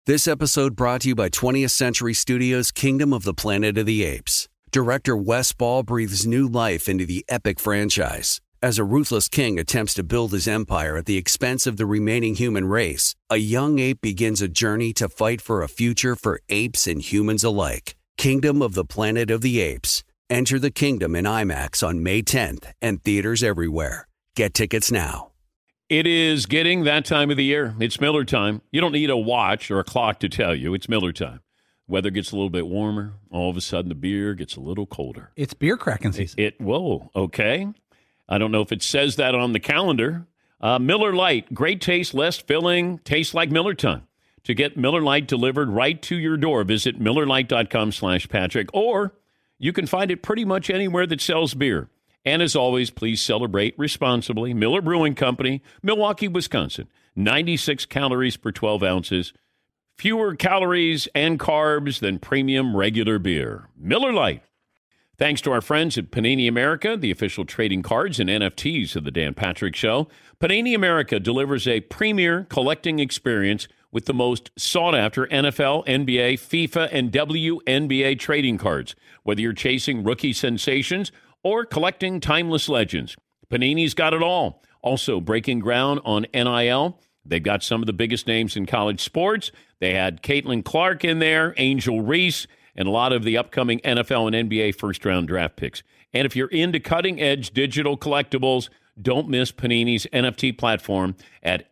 This episode brought to you by 20th Century Studios' Kingdom of the Planet of the Apes. Director Wes Ball breathes new life into the epic franchise. As a ruthless king attempts to build his empire at the expense of the remaining human race, a young ape begins a journey to fight for a future for apes and humans alike. Kingdom of the Planet of the Apes. Enter the kingdom in IMAX on May 10th and theaters everywhere. Get tickets now. It is getting that time of the year. It's Miller time. You don't need a watch or a clock to tell you. It's Miller time. Weather gets a little bit warmer. All of a sudden, the beer gets a little colder. It's beer cracking season. Whoa, okay. I don't know if it says that on the calendar. Miller Lite, great taste, less filling, tastes like Miller time. To get Miller Lite delivered right to your door, visit MillerLite.com/Patrick, or you can find it pretty much anywhere that sells beer. And as always, please celebrate responsibly. Miller Brewing Company, Milwaukee, Wisconsin. 96 calories per 12 ounces. Fewer calories and carbs than premium regular beer. Miller Lite. Thanks to our friends at Panini America, the official trading cards and NFTs of the Dan Patrick Show. Panini America delivers a premier collecting experience with the most sought-after NFL, NBA, FIFA, and WNBA trading cards. Whether you're chasing rookie sensations or collecting timeless legends, Panini's got it all. Also breaking ground on NIL. They've got some of the biggest names in college sports. They had Caitlin Clark in there, Angel Reese, and a lot of the upcoming NFL and NBA first-round draft picks. And if you're into cutting-edge digital collectibles, don't miss Panini's NFT platform at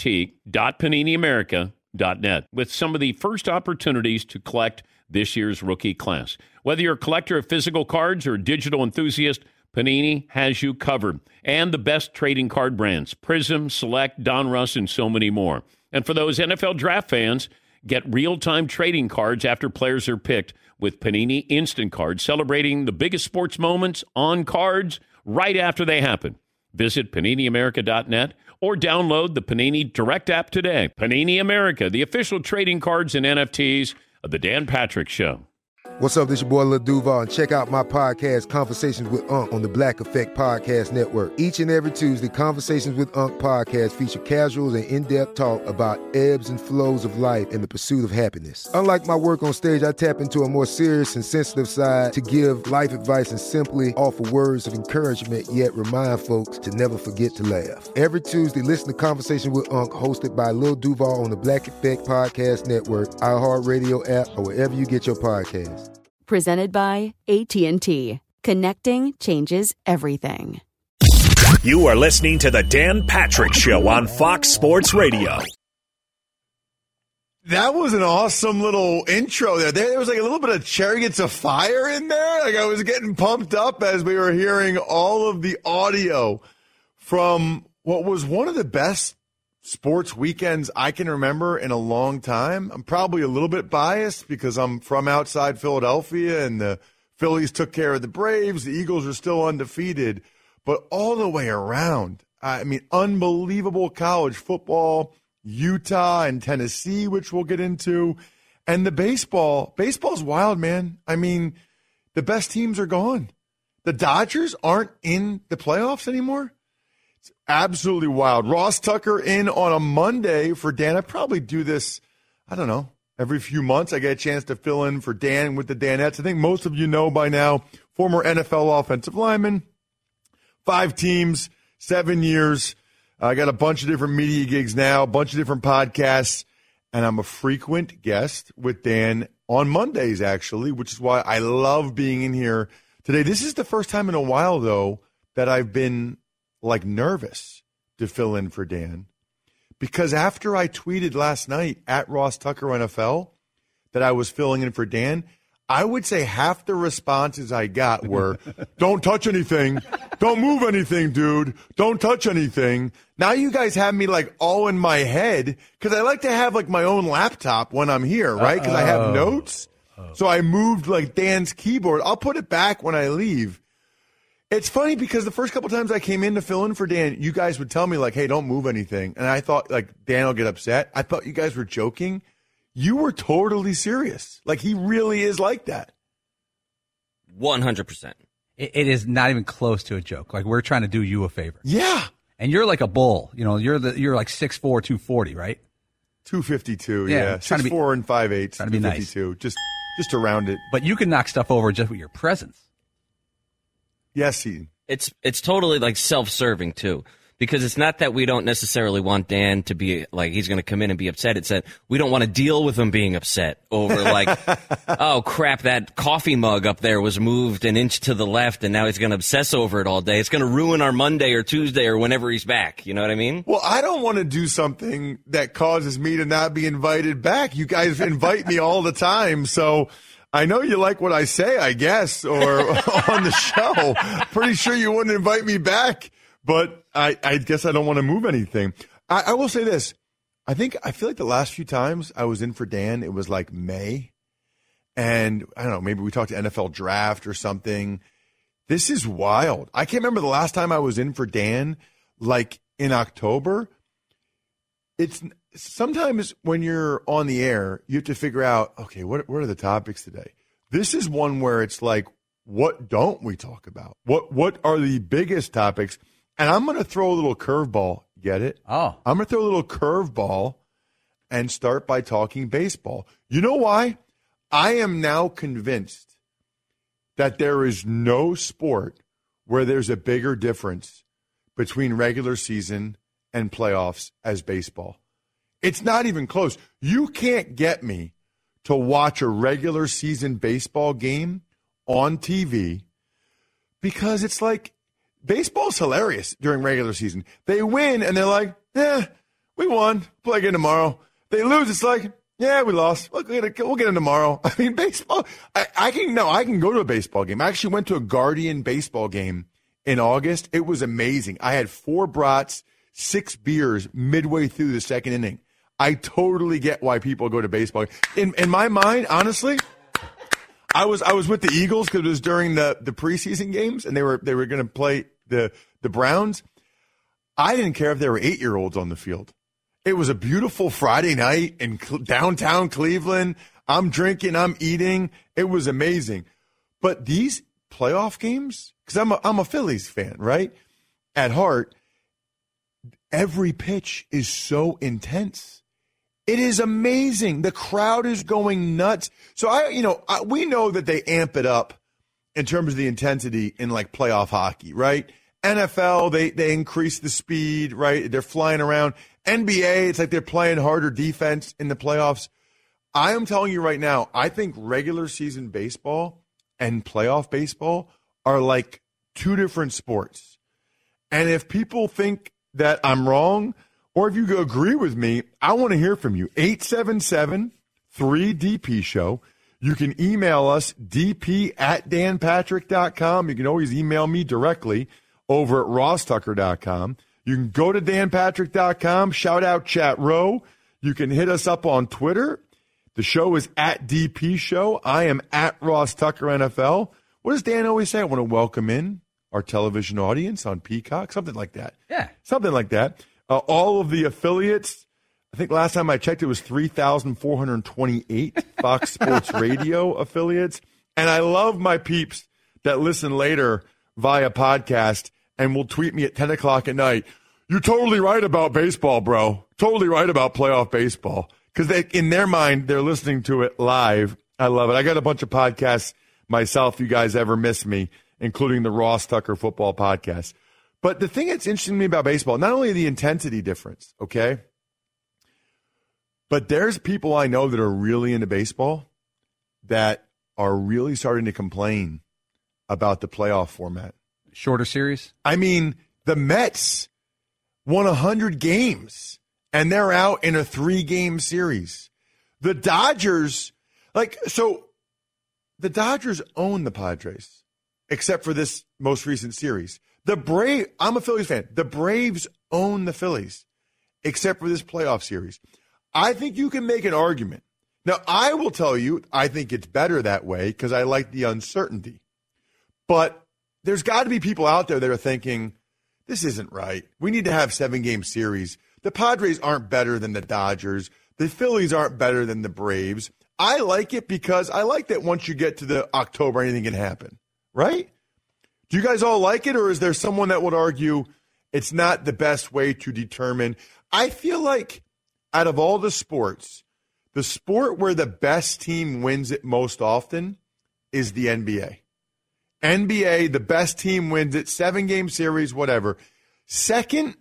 nft.paniniamerica.net with some of the first opportunities to collect this year's rookie class. Whether you're a collector of physical cards or a digital enthusiast, Panini has you covered. And the best trading card brands, Prism, Select, Donruss, and so many more. And for those NFL draft fans, get real-time trading cards after players are picked with Panini Instant Cards, celebrating the biggest sports moments on cards right after they happen. Visit PaniniAmerica.net or download the Panini Direct app today. Panini America, the official trading cards and NFTs of the Dan Patrick Show. What's up, this your boy Lil Duval, and check out my podcast, Conversations with Unc, on the Black Effect Podcast Network. Each and every Tuesday, Conversations with Unc podcast feature casuals and in-depth talk about ebbs and flows of life and the pursuit of happiness. Unlike my work on stage, I tap into a more serious and sensitive side to give life advice and simply offer words of encouragement, yet remind folks to never forget to laugh. Every Tuesday, listen to Conversation with Unc, hosted by Lil Duval on the Black Effect Podcast Network, iHeartRadio app, or wherever you get your podcasts. Presented by AT&T. Connecting changes everything. You are listening to the Dan Patrick Show on Fox Sports Radio. That was an awesome little intro there. There was like a little bit of Chariots of Fire in there. Like I was getting pumped up as we were hearing all of the audio from what was one of the best sports weekends I can remember in a long time. I'm probably a little bit biased because I'm from outside Philadelphia and the Phillies took care of the Braves. The Eagles are still undefeated. But all the way around, I mean, unbelievable college football, Utah and Tennessee, which we'll get into. And the baseball's wild, man. I mean, the best teams are gone. The Dodgers aren't in the playoffs anymore. It's absolutely wild. Ross Tucker in on a Monday for Dan. I probably do this, I don't know, every few months. I get a chance to fill in for Dan with the Danettes. I think most of you know by now, former NFL offensive lineman, 5 teams, 7 years. I got a bunch of different media gigs now, a bunch of different podcasts, and I'm a frequent guest with Dan on Mondays, actually, which is why I love being in here today. This is the first time in a while, though, that I've been nervous to fill in for Dan, because after I tweeted last night at Ross Tucker NFL that I was filling in for Dan, I would say half the responses I got were, don't touch anything, don't move anything, dude, don't touch anything. Now you guys have me all in my head, because I like to have my own laptop when I'm here, right? Because I have notes. So I moved Dan's keyboard. I'll put it back when I leave. It's funny because the first couple times I came in to fill in for Dan, you guys would tell me, hey, don't move anything. And I thought, Dan will get upset. I thought you guys were joking. You were totally serious. He really is like that. 100%. It is not even close to a joke. We're trying to do you a favor. Yeah. And you're like a bull. You're 6'4", 240, right? 252, Yeah, 6'4" and 5'8", trying to be nice. 252, just around it. But you can knock stuff over just with your presence. Yes, Heaton. It's totally like self-serving too, because it's not that we don't necessarily want Dan to be like he's going to come in and be upset. It's that we don't want to deal with him being upset over like, oh crap, that coffee mug up there was moved an inch to the left, and now he's going to obsess over it all day. It's going to ruin our Monday or Tuesday or whenever he's back. You know what I mean? Well, I don't want to do something that causes me to not be invited back. You guys invite me all the time, so. I know you like what I say, I guess, or on the show. Pretty sure you wouldn't invite me back, but I guess I don't want to move anything. I will say this. I feel like the last few times I was in for Dan, it was like May. And I don't know, maybe we talked to NFL draft or something. This is wild. I can't remember the last time I was in for Dan, like in October. It's sometimes when you're on the air, you have to figure out, okay, what are the topics today? This is one where it's like, what don't we talk about? What are the biggest topics? And I'm going to throw a little curveball. Get it? Oh. I'm going to throw a little curveball and start by talking baseball. You know why? I am now convinced that there is no sport where there's a bigger difference between regular season and playoffs as baseball. It's not even close. You can't get me to watch a regular season baseball game on TV because it's like baseball's hilarious during regular season. They win and they're like, we won. Play again tomorrow. They lose. It's like, yeah, we lost. We'll get in tomorrow. I mean, baseball. I can go to a baseball game. I actually went to a Guardian baseball game in August. It was amazing. I had 4 brats, 6 beers midway through the second inning. I totally get why people go to baseball. In my mind, honestly, I was with the Eagles because it was during the preseason games, and they were going to play the Browns. I didn't care if there were 8-year-olds on the field. It was a beautiful Friday night in downtown Cleveland. I'm drinking, I'm eating. It was amazing. But these playoff games, because I'm a Phillies fan, right? At heart, every pitch is so intense. It is amazing. The crowd is going nuts. So we know that they amp it up in terms of the intensity in like playoff hockey, right? NFL, they increase the speed, right? They're flying around. NBA, it's like they're playing harder defense in the playoffs. I am telling you right now, I think regular season baseball and playoff baseball are like 2 different sports. And if people think that I'm wrong, or if you agree with me, I want to hear from you. 877-3DP-SHOW. You can email us, dp@danpatrick.com. You can always email me directly over at rosstucker.com. You can go to danpatrick.com, shout out Chat Row. You can hit us up on Twitter. The show is at DP Show. I am at Ross Tucker NFL. What does Dan always say? I want to welcome in our television audience on Peacock, something like that. Yeah. Something like that. All of the affiliates, I think last time I checked, it was 3,428 Fox Sports Radio affiliates. And I love my peeps that listen later via podcast and will tweet me at 10 o'clock at night. You're totally right about baseball, bro. Totally right about playoff baseball. Because in their mind, they're listening to it live. I love it. I got a bunch of podcasts myself, if you guys ever miss me, including the Ross Tucker Football Podcast. But the thing that's interesting to me about baseball, not only the intensity difference, okay, but there's people I know that are really into baseball that are really starting to complain about the playoff format. Shorter series? I mean, the Mets won 100 games, and they're out in a 3-game series. The Dodgers, the Dodgers own the Padres, except for this most recent series. I'm a Phillies fan. The Braves own the Phillies, except for this playoff series. I think you can make an argument. Now, I will tell you, I think it's better that way because I like the uncertainty. But there's got to be people out there that are thinking, this isn't right. We need to have 7-game series. The Padres aren't better than the Dodgers. The Phillies aren't better than the Braves. I like it because I like that once you get to the October, anything can happen, right? Do you guys all like it, or is there someone that would argue it's not the best way to determine? I feel like out of all the sports, the sport where the best team wins it most often is the NBA. NBA, the best team wins it, 7-game series, whatever. Second,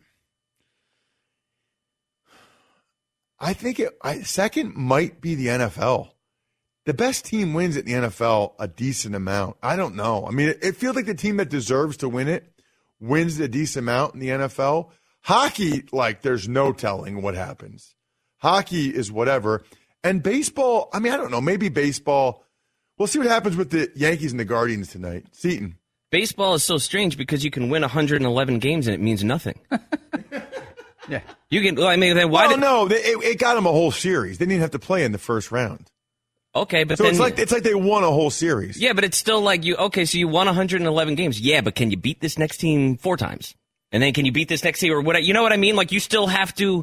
second might be the NFL. The best team wins it in the NFL a decent amount. I don't know. I mean, it feels like the team that deserves to win it wins a decent amount in the NFL. Hockey, like, there's no telling what happens. Hockey is whatever. And baseball, I mean, I don't know. Maybe baseball. We'll see what happens with the Yankees and the Guardians tonight. Seton. Baseball is so strange because you can win 111 games and it means nothing. Yeah. You can. I mean, then why? No, it got them a whole series. They didn't even have to play in the first round. Okay, but so then it's like they won a whole series. Yeah, but it's still like you. Okay, so you won 111 games. Yeah, but can you beat this next team 4 times? And then can you beat this next team or what? You know what I mean? Like you still have to.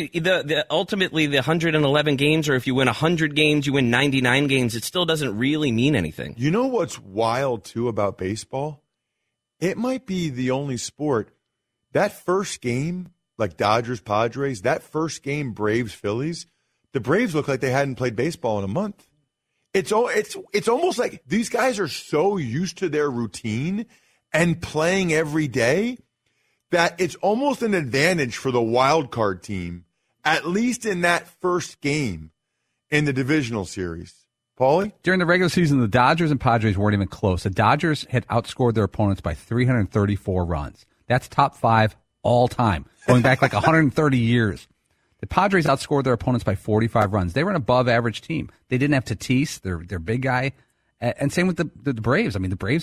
Ultimately the 111 games, or if you win 100 games, you win 99 games. It still doesn't really mean anything. You know what's wild too about baseball? It might be the only sport that first game, like Dodgers Padres, that first game Braves Phillies. The Braves look like they hadn't played baseball in a month. It's almost like these guys are so used to their routine and playing every day that it's almost an advantage for the wild card team, at least in that first game in the divisional series. Paulie? During the regular season, the Dodgers and Padres weren't even close. The Dodgers had outscored their opponents by 334 runs. That's top 5 all time, going back like 130 years. The Padres outscored their opponents by 45 runs. They were an above-average team. They didn't have Tatis, their big guy. And same with the Braves. I mean, the Braves,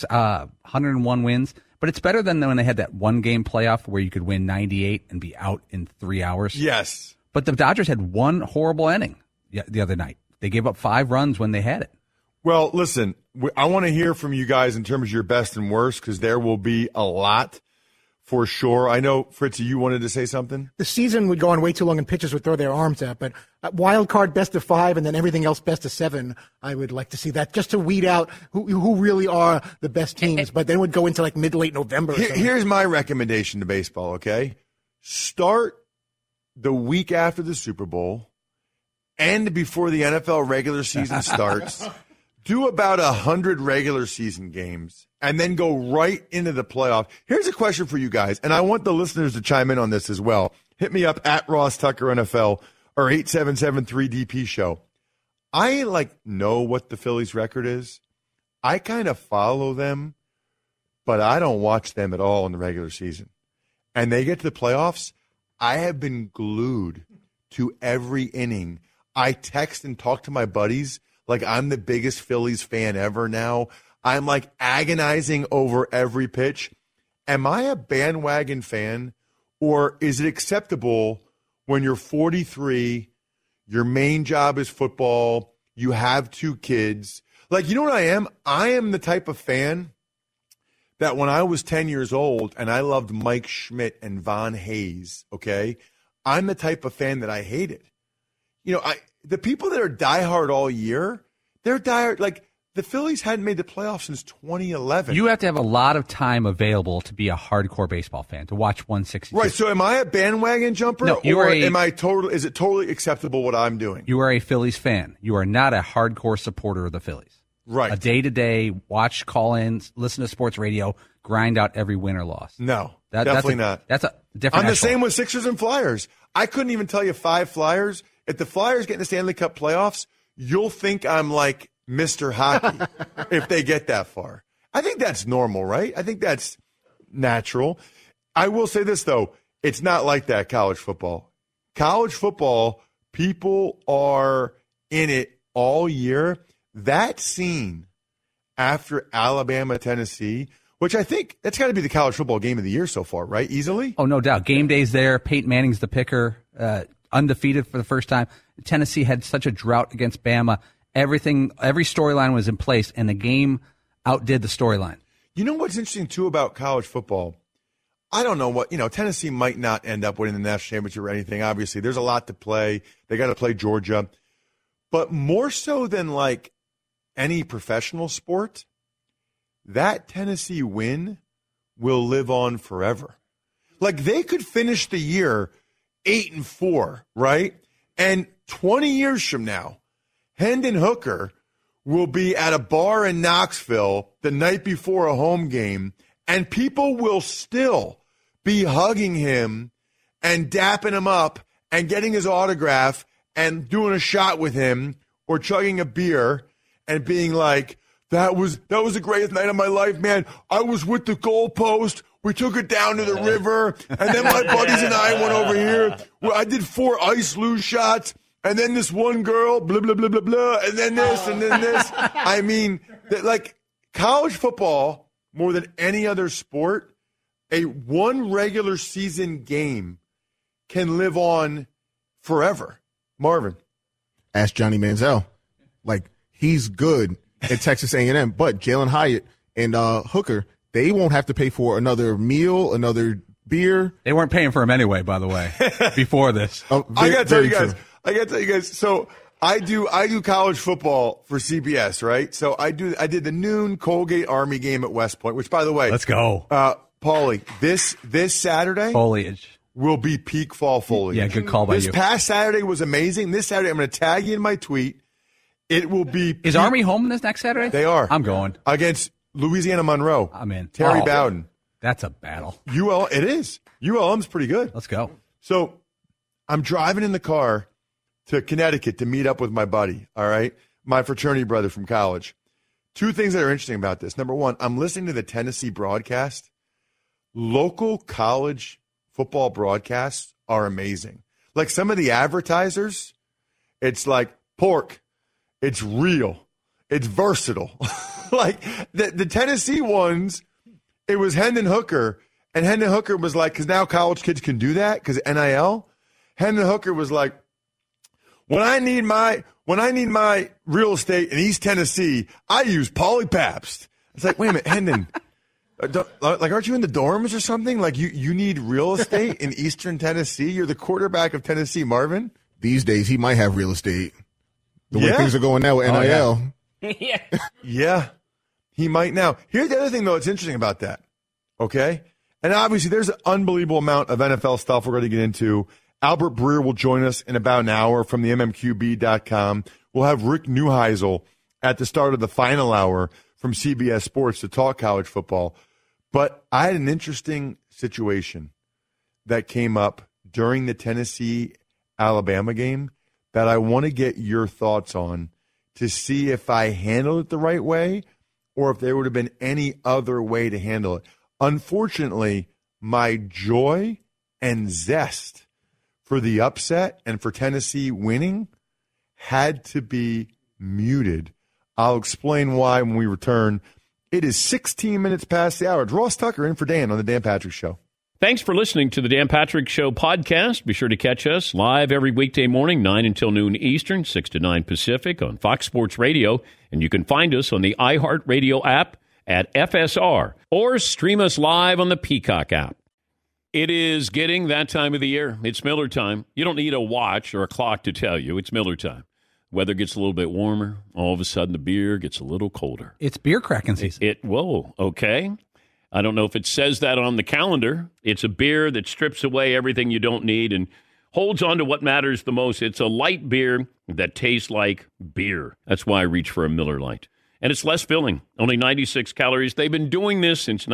101 wins. But it's better than when they had that one-game playoff where you could win 98 and be out in 3 hours. Yes. But the Dodgers had one horrible inning the other night. They gave up 5 runs when they had it. Well, listen, I want to hear from you guys in terms of your best and worst because there will be a lot for sure. I know, Fritzy, you wanted to say something? The season would go on way too long and pitchers would throw their arms out. But wild card best of 5 and then everything else best of 7, I would like to see that just to weed out who really are the best teams. But then it would go into like mid-late November. Here's my recommendation to baseball, okay? Start the week after the Super Bowl and before the NFL regular season starts. Do about 100 regular season games and then go right into the playoff. Here's a question for you guys, and I want the listeners to chime in on this as well. Hit me up at Ross Tucker NFL or 877-3DP show. I know what the Phillies record is. I kind of follow them, but I don't watch them at all in the regular season. And they get to the playoffs, I have been glued to every inning. I text and talk to my buddies like I'm the biggest Phillies fan ever now. I'm like agonizing over every pitch. Am I a bandwagon fan, or is it acceptable when you're 43, your main job is football, you have 2 kids? Like, you know what I am? I am the type of fan that when I was 10 years old and I loved Mike Schmidt and Von Hayes, okay, I'm the type of fan that I hate it. You know, the people that are diehard all year, they're diehard. Like, the Phillies hadn't made the playoffs since 2011. You have to have a lot of time available to be a hardcore baseball fan, to watch 162. Right, so am I a bandwagon jumper, no, is it totally acceptable what I'm doing? You are a Phillies fan. You are not a hardcore supporter of the Phillies. Right. A day-to-day, watch call-ins, listen to sports radio, grind out every win or loss. No, definitely not. That's a different I'm the same with Sixers and Flyers. I couldn't even tell you 5 Flyers. If the Flyers get in the Stanley Cup playoffs, you'll think I'm like Mr. Hockey if they get that far. I think that's normal, right? I think that's natural. I will say this, though. It's not like that, college football. College football, people are in it all year. That scene after Alabama, Tennessee, which I think that's got to be the college football game of the year so far, right? Easily? Oh, no doubt. Game day's there. Peyton Manning's the picker, undefeated for the first time. Tennessee had such a drought against Bama. Every storyline was in place, and the game outdid the storyline. You know what's interesting, too, about college football? I don't know Tennessee might not end up winning the national championship or anything. Obviously, there's a lot to play. They got to play Georgia. But more so than like any professional sport, that Tennessee win will live on forever. Like, they could finish the year 8-4, right? And 20 years from now, Hendon Hooker will be at a bar in Knoxville the night before a home game, and people will still be hugging him and dapping him up and getting his autograph and doing a shot with him or chugging a beer and being like, that was the greatest night of my life, man. I was with the goalpost. We took it down to the river, and then my buddies and I went over here. I did 4 ice luge shots, and then this one girl, blah, blah, blah, blah, blah, and then this, and then this. I mean, like college football, more than any other sport, one regular season game can live on forever. Marvin. Ask Johnny Manziel. Like, he's good at Texas A&M, but Jalen Hyatt and Hooker, they won't have to pay for another meal, another beer. They weren't paying for him anyway, by the way, before this. I got to tell you guys. So I do college football for CBS, right? So I did the noon Colgate Army game at West Point, which, by the way, let's go. Paulie, this Saturday foliage will be peak fall foliage. Yeah, good call by you. This past Saturday was amazing. This Saturday, I'm going to tag you in my tweet. It will be. Is Army home this next Saturday? They are. I'm going against Louisiana Monroe. I'm in. Terry Bowden. That's a battle. It is. ULM's pretty good. Let's go. So I'm driving in the car to Connecticut to meet up with my buddy, all right? My fraternity brother from college. 2 things that are interesting about this. Number 1, I'm listening to the Tennessee broadcast. Local college football broadcasts are amazing. Like some of the advertisers, it's like pork. It's real. It's versatile. Like the Tennessee ones, it was Hendon Hooker, and Hendon Hooker was like, because now college kids can do that because NIL. Hendon Hooker was like, when I need my real estate in East Tennessee, I use Paulie Pabst. It's like, wait a minute, Hendon, aren't you in the dorms or something? Like you need real estate in Eastern Tennessee? You're the quarterback of Tennessee, Marvin. These days, he might have real estate. The way things are going now with NIL. Yeah, he might now. Here's the other thing, though, that's interesting about that, okay? And obviously, there's an unbelievable amount of NFL stuff we're going to get into. Albert Breer will join us in about an hour from the MMQB.com. We'll have Rick Neuheisel at the start of the final hour from CBS Sports to talk college football. But I had an interesting situation that came up during the Tennessee-Alabama game that I want to get your thoughts on to see if I handled it the right way or if there would have been any other way to handle it. Unfortunately, my joy and zest for the upset and for Tennessee winning had to be muted. I'll explain why when we return. It is 16 minutes past the hour. It's Ross Tucker in for Dan on the Dan Patrick Show. Thanks for listening to the Dan Patrick Show podcast. Be sure to catch us live every weekday morning, 9 until noon Eastern, 6 to 9 Pacific on Fox Sports Radio. And you can find us on the iHeartRadio app at FSR or stream us live on the Peacock app. It is getting that time of the year. It's Miller time. You don't need a watch or a clock to tell you. It's Miller time. Weather gets a little bit warmer. All of a sudden, the beer gets a little colder. It's beer cracking season. Whoa, okay. I don't know if it says that on the calendar. It's a beer that strips away everything you don't need and holds on to what matters the most. It's a light beer that tastes like beer. That's why I reach for a Miller Lite. And it's less filling, only 96 calories. They've been doing this since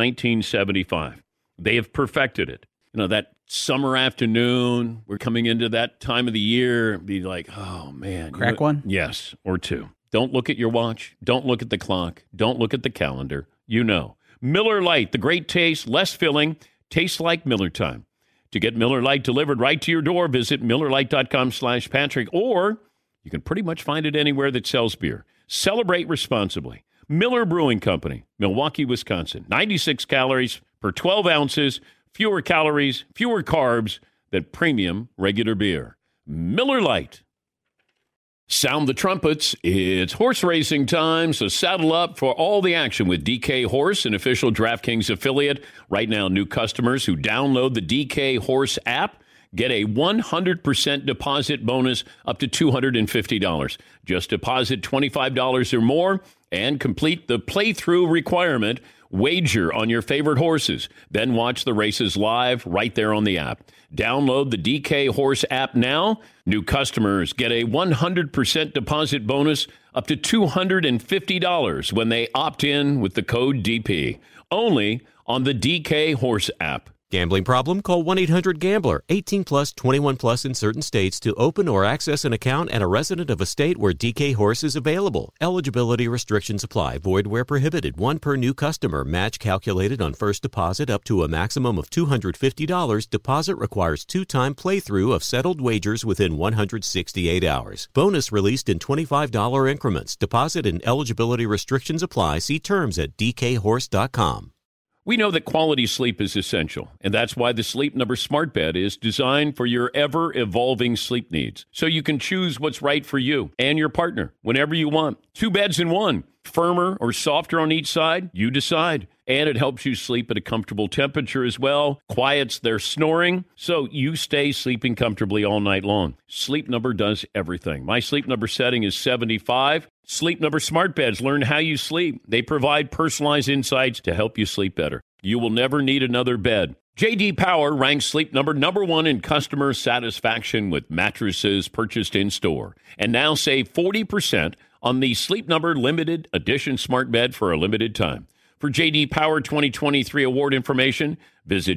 1975. They have perfected it. You know, that summer afternoon, we're coming into that time of the year, be like, oh, man. Crack one? Yes, or 2. Don't look at your watch. Don't look at the clock. Don't look at the calendar. You know. Miller Lite, the great taste, less filling, tastes like Miller time. To get Miller Lite delivered right to your door, visit MillerLite.com/Patrick, or you can pretty much find it anywhere that sells beer. Celebrate responsibly. Miller Brewing Company, Milwaukee, Wisconsin. 96 calories per 12 ounces, fewer calories, fewer carbs than premium regular beer. Miller Lite. Sound the trumpets. It's horse racing time, so saddle up for all the action with DK Horse, an official DraftKings affiliate. Right now, new customers who download the DK Horse app get a 100% deposit bonus up to $250. Just deposit $25 or more and complete the playthrough requirement Wager on your favorite horses, then watch the races live right there on the app. Download the DK Horse app now. New customers get a 100% deposit bonus up to $250 when they opt in with the code DP. Only on the DK Horse app. Gambling problem? Call 1-800-GAMBLER. 18 plus, 21 plus in certain states to open or access an account and a resident of a state where DK Horse is available. Eligibility restrictions apply. Void where prohibited. One per new customer. Match calculated on first deposit up to a maximum of $250. Deposit requires 2-time playthrough of settled wagers within 168 hours. Bonus released in $25 increments. Deposit and eligibility restrictions apply. See terms at dkhorse.com. We know that quality sleep is essential, and that's why the Sleep Number Smart Bed is designed for your ever-evolving sleep needs, so you can choose what's right for you and your partner whenever you want. 2 beds in one, firmer or softer on each side, you decide. And it helps you sleep at a comfortable temperature as well, quiets their snoring, so you stay sleeping comfortably all night long. Sleep Number does everything. My Sleep Number setting is 75. Sleep Number Smart Beds learn how you sleep. They provide personalized insights to help you sleep better. You will never need another bed. J.D. Power ranks Sleep Number #1 in customer satisfaction with mattresses purchased in-store. And now save 40% on the Sleep Number Limited Edition Smart Bed for a limited time. For J.D. Power 2023 award information, visit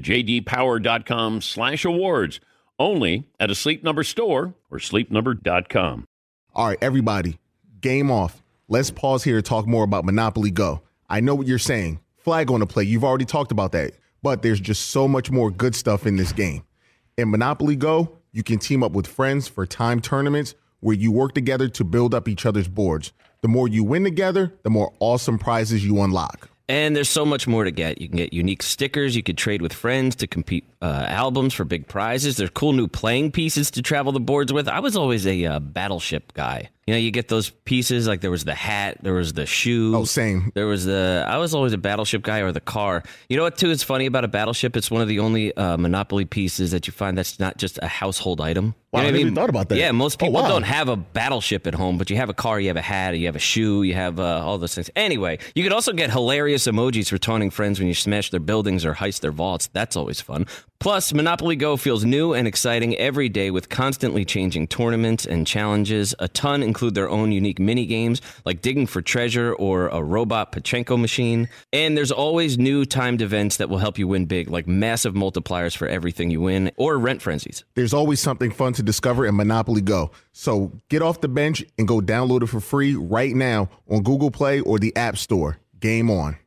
jdpower.com/awards. Only at a Sleep Number store or sleepnumber.com. All right, everybody, game off. Let's pause here to talk more about Monopoly Go. I know what you're saying. Flag on the play. You've already talked about that. But there's just so much more good stuff in this game. In Monopoly Go, you can team up with friends for time tournaments where you work together to build up each other's boards. The more you win together, the more awesome prizes you unlock. And there's so much more to get. You can get unique stickers. You could trade with friends to compete albums for big prizes. There's cool new playing pieces to travel the boards with. I was always a Battleship guy. You know, you get those pieces, like there was the hat, there was the shoe. Oh, same. I was always a Battleship guy, or the car. You know what, too, is funny about a Battleship? It's one of the only Monopoly pieces that you find that's not just a household item. Wow, You know I never thought about that. Yeah, most people wow. don't have a Battleship at home, but you have a car, you have a hat, you have a shoe, you have all those things. Anyway, you could also get hilarious emojis for taunting friends when you smash their buildings or heist their vaults. That's always fun. Plus, Monopoly Go feels new and exciting every day with constantly changing tournaments and challenges. A ton include their own unique mini games, like digging for treasure or a robot Pachinko machine. And there's always new timed events that will help you win big, like massive multipliers for everything you win, or rent frenzies. There's always something fun to discover in Monopoly Go. So get off the bench and go download it for free right now on Google Play or the App Store. Game on.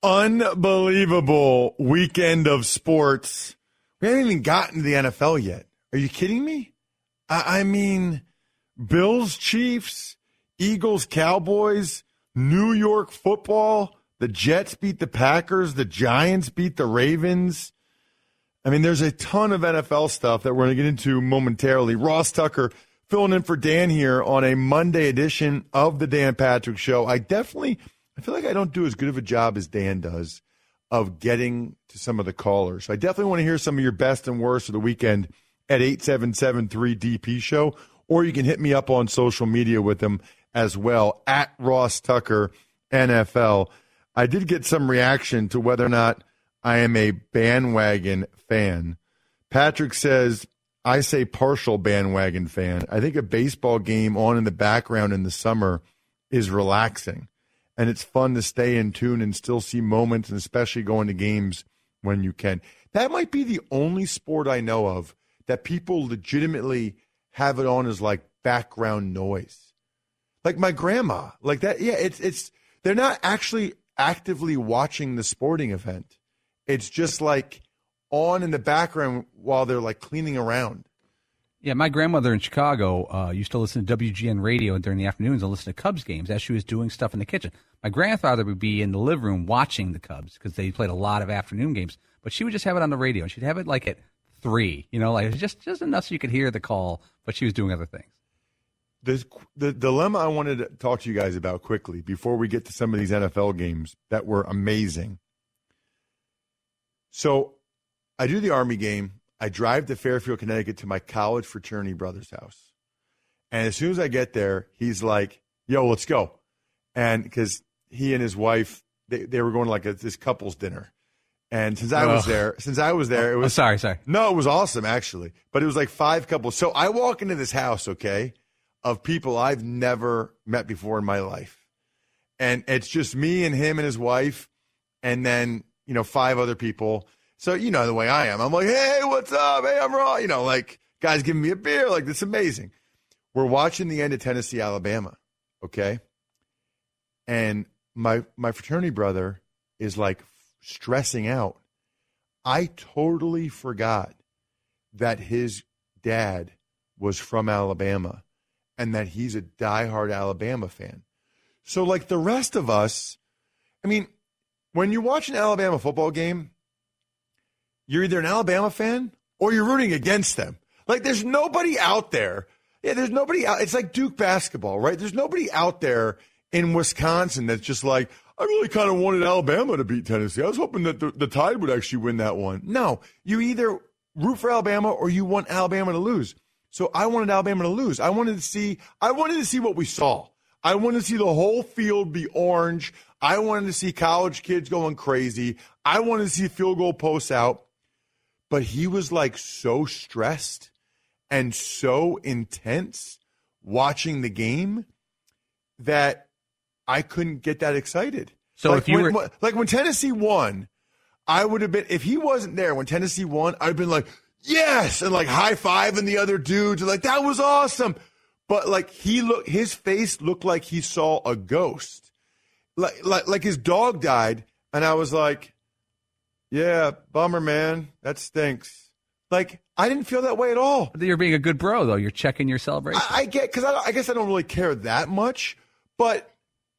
Unbelievable weekend of sports. We haven't even gotten to the NFL yet. Are you kidding me? I mean, Bills, Chiefs, Eagles, Cowboys, New York football. The Jets beat the Packers. The Giants beat the Ravens. I mean, there's a ton of NFL stuff that we're going to get into momentarily. Ross Tucker filling in for Dan here on a Monday edition of the Dan Patrick Show. I feel like I don't do as good of a job as Dan does of getting to some of the callers. So I definitely want to hear some of your best and worst of the weekend at 877-3DP Show, or you can hit me up on social media with them as well, at Ross Tucker NFL. I did get some reaction to whether or not I am a bandwagon fan. Patrick says, I say partial bandwagon fan. I think a baseball game on in the background in the summer is relaxing. And it's fun to stay in tune and still see moments, and especially going to games when you can. That might be the only sport I know of that people legitimately have it on as like background noise. Like my grandma, like that. Yeah, it's they're not actually actively watching the sporting event. It's just like on in the background while they're like cleaning around. Yeah, my grandmother in Chicago used to listen to WGN radio during the afternoons and listen to Cubs games as she was doing stuff in the kitchen. My grandfather would be in the living room watching the Cubs because they played a lot of afternoon games, but she would just have it on the radio, and she'd have it like at 3, like just enough so you could hear the call, but she was doing other things. The dilemma I wanted to talk to you guys about quickly before we get to some of these NFL games that were amazing. So I do the Army game. I drive to Fairfield, Connecticut to my college fraternity brother's house. And as soon as I get there, he's like, yo, let's go. And because he and his wife they were going to like this couple's dinner. And since I was there, it was sorry. No, it was awesome actually. But it was like 5 couples. So I walk into this house, okay, of people I've never met before in my life. And it's just me and him and his wife, and then, 5 other people. So you know the way I am. I'm like, hey, what's up? Hey, I'm Raw. Like guys giving me a beer. Like, this is amazing. We're watching the end of Tennessee, Alabama, okay? And my fraternity brother is like stressing out. I totally forgot that his dad was from Alabama and that he's a diehard Alabama fan. So like the rest of us, I mean, when you watch an Alabama football game, you're either an Alabama fan or you're rooting against them. Like there's nobody out there. Yeah, there's nobody out. It's like Duke basketball, right? There's nobody out there in Wisconsin that's just like, I really kind of wanted Alabama to beat Tennessee. I was hoping that the Tide would actually win that one. No, you either root for Alabama or you want Alabama to lose. So I wanted Alabama to lose. I wanted to see what we saw. I wanted to see the whole field be orange. I wanted to see college kids going crazy. I wanted to see field goal posts out. But he was like so stressed and so intense watching the game that I couldn't get that excited. So like if you when Tennessee won, I would have been, if he wasn't there when Tennessee won, I'd have been like, yes, and like high-fiving the other dudes and like, that was awesome. But like his face looked like he saw a ghost. Like his dog died, and I was like, yeah, bummer, man. That stinks. Like, I didn't feel that way at all. You're being a good bro, though. You're checking your celebration. I get, because I guess I don't really care that much, but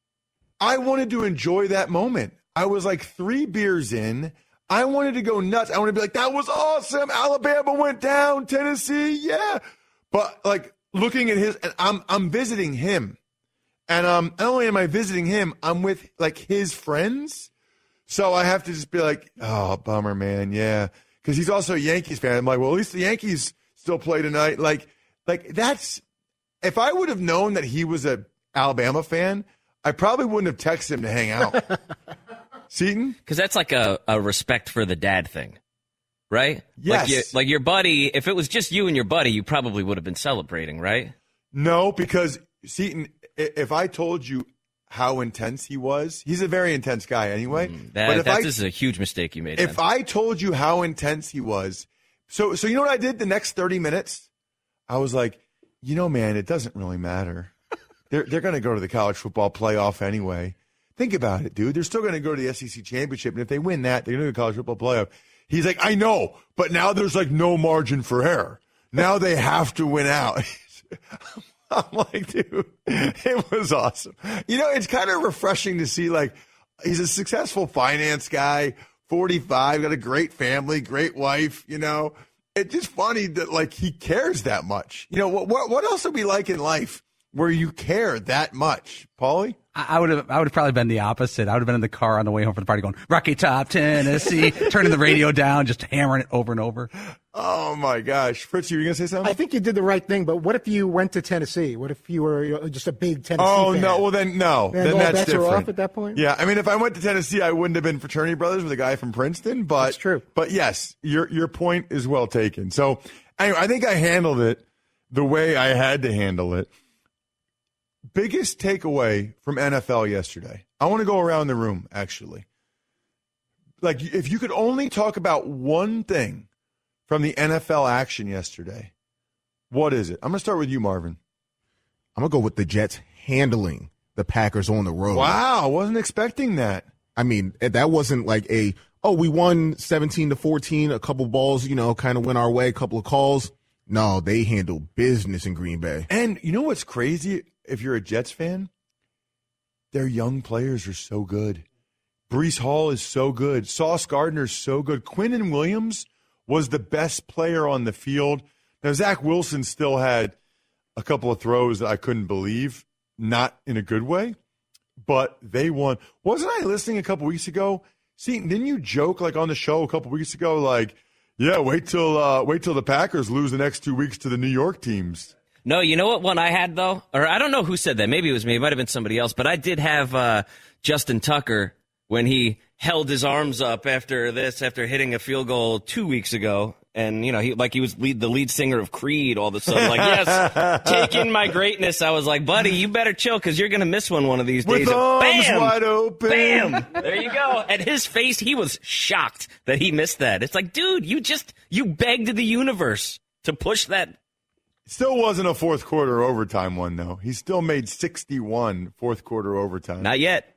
I wanted to enjoy that moment. I was like 3 beers in. I wanted to go nuts. I wanted to be like, that was awesome. Alabama went down. Tennessee, yeah. But like looking at his, and I'm visiting him. And not only am I visiting him, I'm with like his friends. So I have to just be like, oh, bummer, man. Yeah. Because he's also a Yankees fan. I'm like, well, at least the Yankees still play tonight. Like that's, if I would have known that he was a Alabama fan, I probably wouldn't have texted him to hang out. Seton? Because that's like a respect for the dad thing, right? Yes. Like your buddy, if it was just you and your buddy, you probably would have been celebrating, right? No, because Seton, if I told you how intense he was, he's a very intense guy anyway. This is a huge mistake you made. If I told you how intense he was, so you know what I did the next 30 minutes? I was like, man, it doesn't really matter. They're going to go to the college football playoff anyway. Think about it, dude. They're still going to go to the SEC championship, and if they win that, they're going to go to the college football playoff. He's like, I know, but now there's like no margin for error. Now they have to win out. I'm like, dude, it was awesome. It's kind of refreshing to see, like, he's a successful finance guy, 45, got a great family, great wife, It's just funny that, like, he cares that much. What else would we like in life where you care that much, Paulie? I would have probably been the opposite. I would have been in the car on the way home from the party going, Rocky Top, Tennessee, turning the radio down, just hammering it over and over. Oh, my gosh. Fritz, you were going to say something? I think you did the right thing, but what if you went to Tennessee? What if you were just a big Tennessee fan? No. Well, then, no. Then that's bets different. are off at that point? Yeah. I mean, if I went to Tennessee, I wouldn't have been fraternity brothers with a guy from Princeton. But, that's true. But, yes, your point is well taken. So, anyway, I think I handled it the way I had to handle it. Biggest takeaway from NFL yesterday. I want to go around the room, actually. Like, if you could only talk about one thing from the NFL action yesterday, what is it? I'm going to start with you, Marvin. I'm going to go with the Jets handling the Packers on the road. Wow, I wasn't expecting that. I mean, that wasn't like we won 17-14, a couple balls, kind of went our way, a couple of calls. No, they handled business in Green Bay. And you know what's crazy? If you're a Jets fan, their young players are so good. Breece Hall is so good. Sauce Gardner is so good. Quinnen Williams was the best player on the field. Now, Zach Wilson still had a couple of throws that I couldn't believe, not in a good way, but they won. Wasn't I listening a couple weeks ago? See, didn't you joke like on the show a couple weeks ago, like, yeah, wait till the Packers lose the next 2 weeks to the New York teams? No, you know what one I had, though? Or I don't know who said that. Maybe it was me. It might have been somebody else. But I did have Justin Tucker when he held his arms up after hitting a field goal 2 weeks ago. And, he was the lead singer of Creed all of a sudden. Like, yes, take in my greatness. I was like, buddy, you better chill because you're going to miss one of these days. With arms bam! wide open. Bam! There you go. At his face, he was shocked that he missed that. It's like, dude, you begged the universe to push that. Still wasn't a fourth quarter overtime one, though. He still made 61 fourth quarter overtime. Not yet.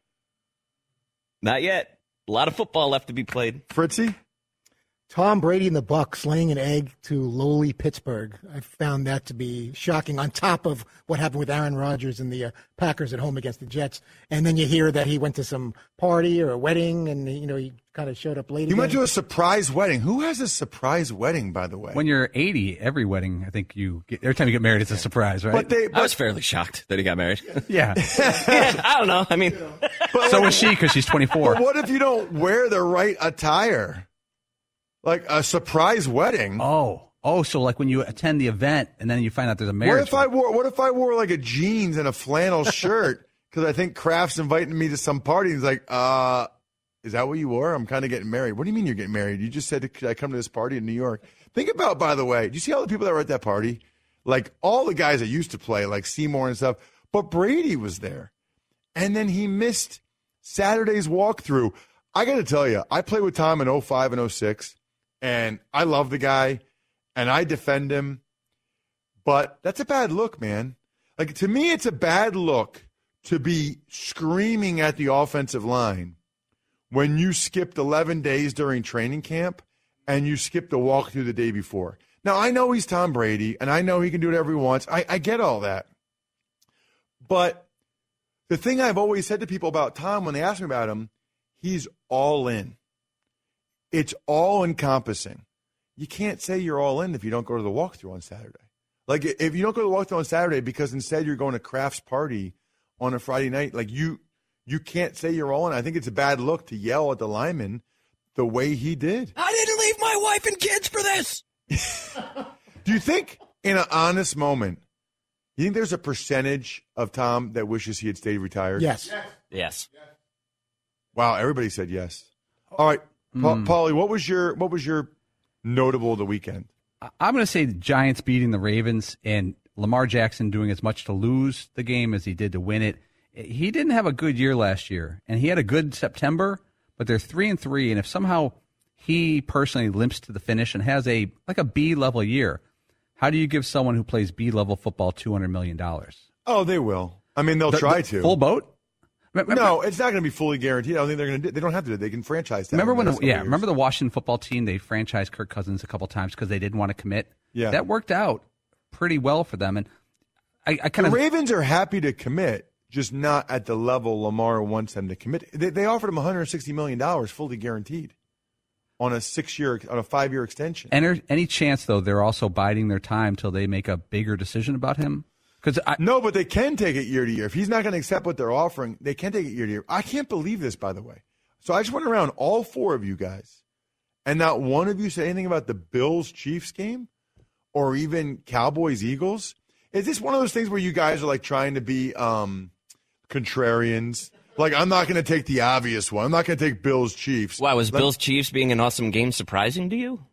Not yet. A lot of football left to be played. Fritzy? Tom Brady and the Bucs laying an egg to lowly Pittsburgh. I found that to be shocking on top of what happened with Aaron Rodgers and the Packers at home against the Jets. And then you hear that he went to some party or a wedding and, he kind of showed up late. He went to a surprise wedding. Who has a surprise wedding, by the way? When you're 80, every wedding, I think every time you get married, it's a surprise, right? I was fairly shocked that he got married. Yeah. I don't know. I mean, so was she because she's 24. But what if you don't wear the right attire? Like a surprise wedding. Oh, so like when you attend the event and then you find out there's a marriage. What if I wore like a jeans and a flannel shirt because I think Kraft's inviting me to some party? He's like, is that what you wore? I'm kind of getting married. What do you mean you're getting married? You just said, could I come to this party in New York? Think about, by the way, do you see all the people that were at that party? Like all the guys that used to play, like Seymour and stuff. But Brady was there. And then he missed Saturday's walkthrough. I got to tell you, I played with Tom in 05 and 06. And I love the guy, and I defend him. But that's a bad look, man. Like, to me, it's a bad look to be screaming at the offensive line when you skipped 11 days during training camp and you skipped the walkthrough the day before. Now, I know he's Tom Brady, and I know he can do whatever he wants. I get all that. But the thing I've always said to people about Tom when they ask me about him, he's all in. It's all-encompassing. You can't say you're all in if you don't go to the walkthrough on Saturday. Like, if you don't go to the walkthrough on Saturday because instead you're going to Kraft's party on a Friday night, like, you can't say you're all in. I think it's a bad look to yell at the lineman the way he did. I didn't leave my wife and kids for this. Do you think, in an honest moment, you think there's a percentage of Tom that wishes he had stayed retired? Yes. Wow, everybody said yes. All right. Paulie, what was your notable of the weekend? I'm going to say the Giants beating the Ravens and Lamar Jackson doing as much to lose the game as he did to win it. He didn't have a good year last year, and he had a good September, but they're 3-3, and if somehow he personally limps to the finish and has a B-level year, how do you give someone who plays B-level football $200 million? Oh, they will. I mean, they'll try to. Full boat? No, it's not going to be fully guaranteed. I don't think they're going to. They don't have to. They can franchise that. Remember the Washington football team? They franchised Kirk Cousins a couple times because they didn't want to commit. Yeah, that worked out pretty well for them. And the Ravens are happy to commit, just not at the level Lamar wants them to commit. They offered him $160 million fully guaranteed on a 5-year extension. And any chance though, they're also biding their time till they make a bigger decision about him. No, but they can take it year to year. If he's not going to accept what they're offering, they can take it year to year. I can't believe this, by the way. So I just went around all four of you guys, and not one of you said anything about the Bills-Chiefs game or even Cowboys-Eagles. Is this one of those things where you guys are like trying to be contrarians? Like, I'm not going to take the obvious one. I'm not going to take Bills-Chiefs. Wow, was Bills-Chiefs being an awesome game surprising to you?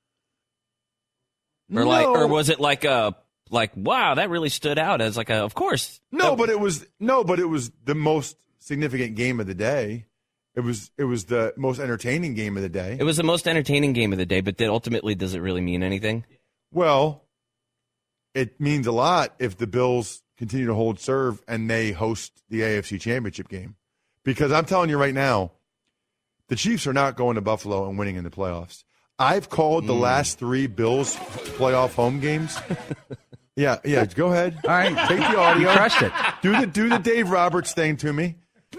No. Or was it like wow, that really stood out as of course. But it was the most significant game of the day. It was the most entertaining game of the day. It was the most entertaining game of the day, but then ultimately, does it really mean anything? Well, it means a lot if the Bills continue to hold serve and they host the AFC Championship game. Because I'm telling you right now, the Chiefs are not going to Buffalo and winning in the playoffs. I've called the last 3 Bills playoff home games. Yeah, go ahead. All right. Take the audio. You crushed it. Do the Dave Roberts thing to me.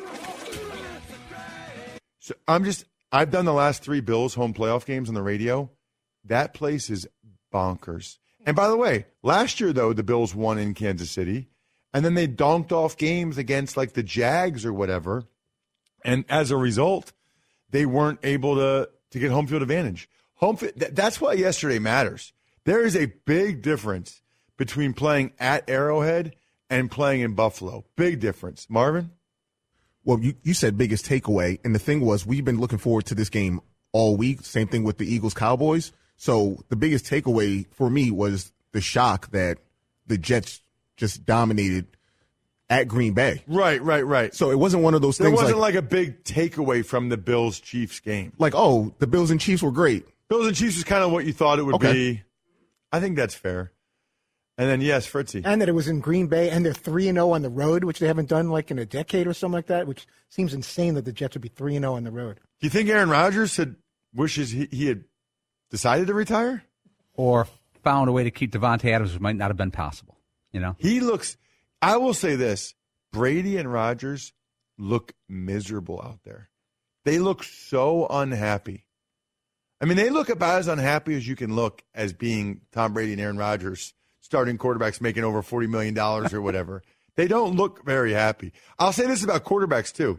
So I've done the last 3 Bills home playoff games on the radio. That place is bonkers. And by the way, last year, though, the Bills won in Kansas City, and then they donked off games against like the Jags or whatever. And as a result, they weren't able to get home field advantage. That's why yesterday matters. There is a big difference between playing at Arrowhead and playing in Buffalo. Big difference. Marvin? Well, you said biggest takeaway, and the thing was we've been looking forward to this game all week. Same thing with the Eagles-Cowboys. So the biggest takeaway for me was the shock that the Jets just dominated at Green Bay. Right. So it wasn't one of those things. There wasn't like a big takeaway from the Bills-Chiefs game. Like, oh, the Bills and Chiefs were great. Bills and Chiefs was kind of what you thought it would be. I think that's fair. And then, yes, Fritzy. And that it was in Green Bay, and they're 3-0 on the road, which they haven't done like in a decade or something like that, which seems insane that the Jets would be 3-0 on the road. Do you think Aaron Rodgers wishes he had decided to retire? Or found a way to keep Devontae Adams, which might not have been possible. He looks, I will say this, Brady and Rodgers look miserable out there. They look so unhappy. I mean, they look about as unhappy as you can look as being Tom Brady and Aaron Rodgers, starting quarterbacks making over $40 million or whatever. They don't look very happy. I'll say this about quarterbacks, too.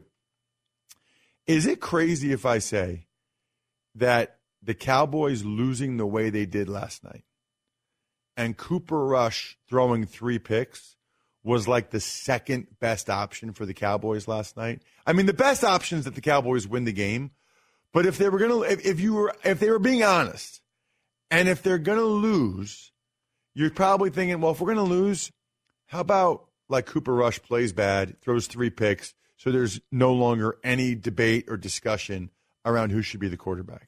Is it crazy if I say that the Cowboys losing the way they did last night and Cooper Rush throwing 3 picks was like the second best option for the Cowboys last night? I mean, the best option is that the Cowboys win the game. But if they were if they were being honest, and if they're gonna lose, you're probably thinking, well, if we're gonna lose, how about like Cooper Rush plays bad, throws 3 picks, so there's no longer any debate or discussion around who should be the quarterback.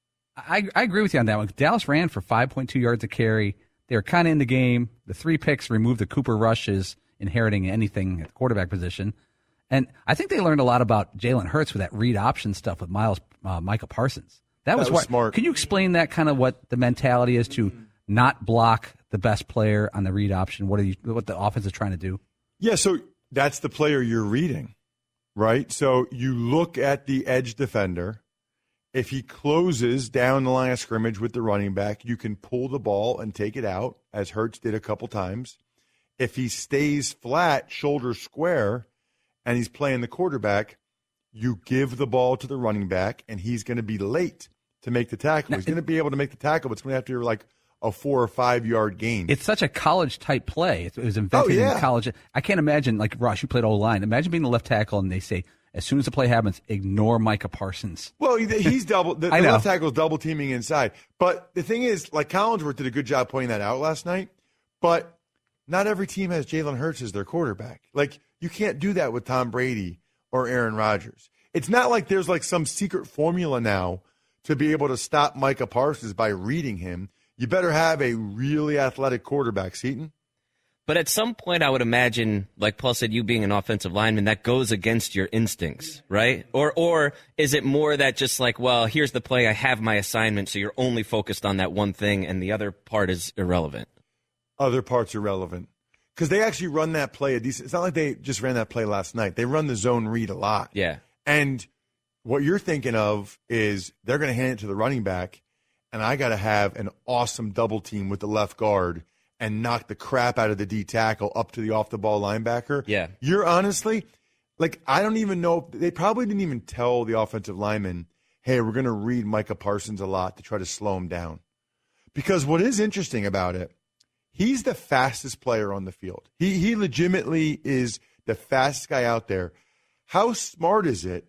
I agree with you on that one. Dallas ran for 5.2 yards a carry. They were kind of in the game. The 3 picks removed the Cooper Rushes inheriting anything at the quarterback position. And I think they learned a lot about Jalen Hurts with that read option stuff with Micah Parsons. That was smart. Can you explain that kind of what the mentality is to not block the best player on the read option? What the offense is trying to do? Yeah, so that's the player you're reading, right? So you look at the edge defender. If he closes down the line of scrimmage with the running back, you can pull the ball and take it out, as Hurts did a couple times. If he stays flat, shoulder square, and he's playing the quarterback, you give the ball to the running back, and he's going to be late to make the tackle. He's going to be able to make the tackle, but it's going to have to be like a 4 or 5 yard gain. It's such a college-type play. It was invented in college. I can't imagine, like, Rush, you played O-line. Imagine being the left tackle, and they say, as soon as the play happens, ignore Micah Parsons. Well, he's double. The left tackle is double teaming inside. But the thing is, like, Collinsworth did a good job pointing that out last night. But not every team has Jalen Hurts as their quarterback. Like, you can't do that with Tom Brady or Aaron Rodgers. It's not like there's like some secret formula now to be able to stop Micah Parsons by reading him. You better have a really athletic quarterback, Seton. But at some point, I would imagine, like Paul said, you being an offensive lineman, that goes against your instincts, right? Or is it more that just like, well, here's the play, I have my assignment, so you're only focused on that one thing, and the other part is irrelevant? Other parts are relevant. Because they actually run that play a decent. It's not like they just ran that play last night. They run the zone read a lot. Yeah. And what you're thinking of is they're going to hand it to the running back, and I got to have an awesome double team with the left guard and knock the crap out of the D tackle up to the off the ball linebacker. Yeah. You're honestly, like, I don't even know. They probably didn't even tell the offensive lineman, hey, we're going to read Micah Parsons a lot to try to slow him down. Because what is interesting about it, he's the fastest player on the field. He legitimately is the fastest guy out there. How smart is it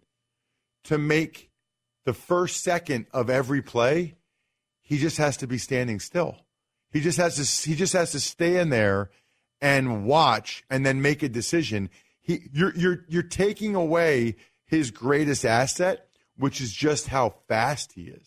to make the first second of every play, he just has to be standing still. He just has to stay in there and watch and then make a decision. You're taking away his greatest asset, which is just how fast he is.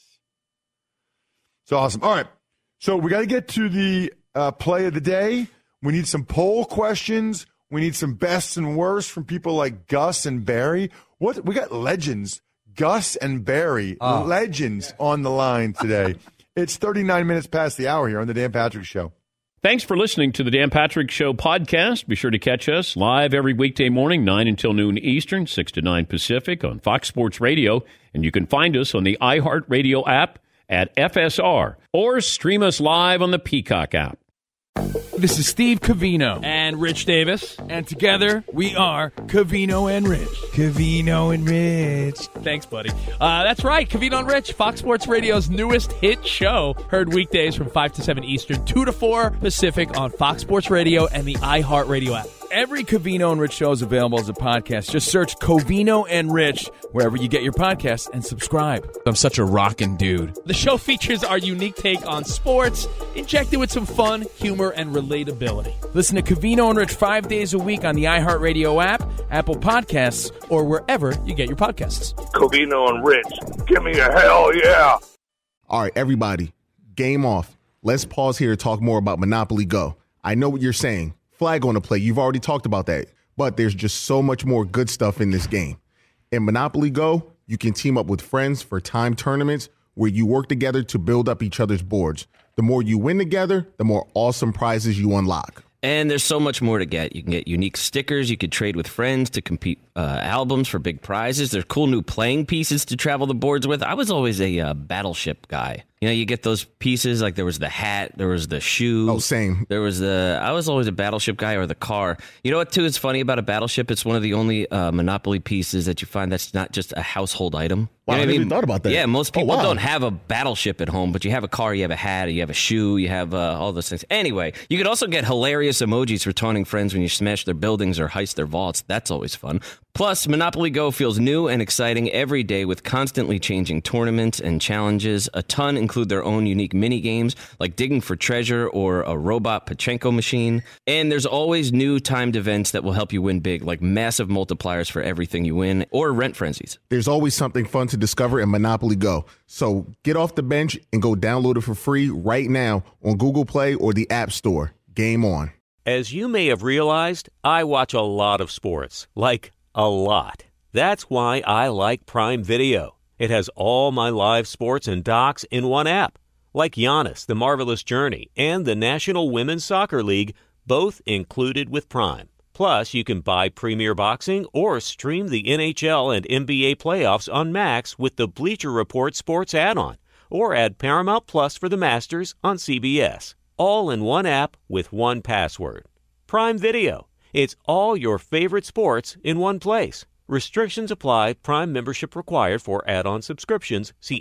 It's awesome. All right. So we got to get to the play of the day. We need some poll questions. We need some best and worst from people like Gus and Barry. We got legends, Gus and Barry, legends on the line today. It's 39 minutes past the hour here on the Dan Patrick Show. Thanks for listening to the Dan Patrick Show podcast. Be sure to catch us live every weekday morning, 9 until noon Eastern, 6 to 9 Pacific on Fox Sports Radio. And you can find us on the iHeartRadio app at FSR or stream us live on the Peacock app. This is Steve Covino and Rich Davis, and together we are Covino and Rich. Covino and Rich. Thanks, buddy. That's right, Covino and Rich, Fox Sports Radio's newest hit show. Heard weekdays from 5 to 7 Eastern, 2 to 4 Pacific on Fox Sports Radio and the iHeartRadio app. Every Covino and Rich show is available as a podcast. Just search Covino and Rich wherever you get your podcasts and subscribe. I'm such a rockin' dude. The show features our unique take on sports, injected with some fun, humor, and relatability. Listen to Covino and Rich 5 days a week on the iHeartRadio app, Apple Podcasts, or wherever you get your podcasts. Covino and Rich, give me a hell yeah. All right, everybody, game off. Let's pause here to talk more about Monopoly Go. I know what you're saying. Flag on the play. You've already talked about that. But there's just so much more good stuff in this game. In Monopoly Go, you can team up with friends for timed tournaments where you work together to build up each other's boards. The more you win together, the more awesome prizes you unlock. And there's so much more to get. You can get unique stickers. You could trade with friends to compete albums for big prizes. There's cool new playing pieces to travel the boards with. I was always a battleship guy. You know, you get those pieces, like there was the hat, there was the shoe. Oh, same. I was always a battleship guy, or the car. You know what, too, is funny about a battleship? It's one of the only Monopoly pieces that you find that's not just a household item. Wow, You know I never even thought about that. Yeah, most people wow. don't have a battleship at home, but you have a car, you have a hat, you have a shoe, you have all those things. Anyway, you could also get hilarious emojis for taunting friends when you smash their buildings or heist their vaults. That's always fun. Plus, Monopoly Go feels new and exciting every day with constantly changing tournaments and challenges. A ton include their own unique mini games like digging for treasure or a robot Pachinko machine. And there's always new timed events that will help you win big, like massive multipliers for everything you win or rent frenzies. There's always something fun to discover in Monopoly Go. So get off the bench and go download it for free right now on Google Play or the App Store. Game on. As you may have realized, I watch a lot of sports, like a lot. That's why I like Prime Video. It has all my live sports and docs in one app, like Giannis, The Marvelous Journey, and the National Women's Soccer League, both included with Prime. Plus, you can buy Premier Boxing or stream the NHL and NBA playoffs on Max with the Bleacher Report Sports add-on, or add Paramount Plus for the Masters on CBS. All in one app with one password. Prime Video. It's all your favorite sports in one place. Restrictions apply. Prime membership required for add-on subscriptions. See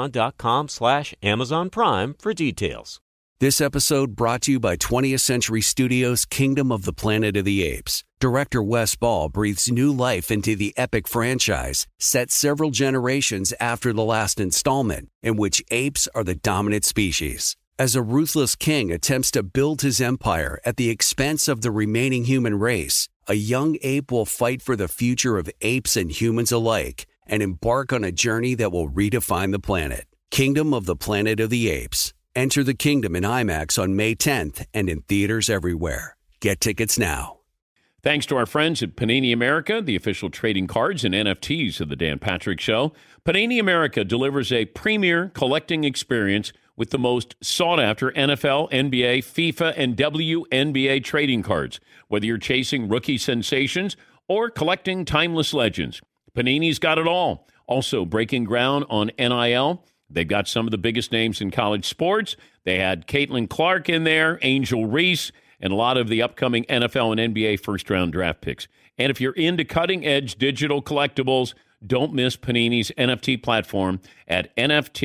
Amazon.com/Amazon Prime for details. This episode brought to you by 20th Century Studios' Kingdom of the Planet of the Apes. Director Wes Ball breathes new life into the epic franchise, set several generations after the last installment, in which apes are the dominant species. As a ruthless king attempts to build his empire at the expense of the remaining human race, a young ape will fight for the future of apes and humans alike and embark on a journey that will redefine the planet. Kingdom of the Planet of the Apes. Enter the kingdom in IMAX on May 10th and in theaters everywhere. Get tickets now. Thanks to our friends at Panini America, the official trading cards and NFTs of the Dan Patrick Show. Panini America delivers a premier collecting experience with the most sought-after NFL, NBA, FIFA, and WNBA trading cards. Whether you're chasing rookie sensations or collecting timeless legends, Panini's got it all. Also, breaking ground on NIL. They've got some of the biggest names in college sports. They had Caitlin Clark in there, Angel Reese, and a lot of the upcoming NFL and NBA first-round draft picks. And if you're into cutting-edge digital collectibles, don't miss Panini's NFT platform at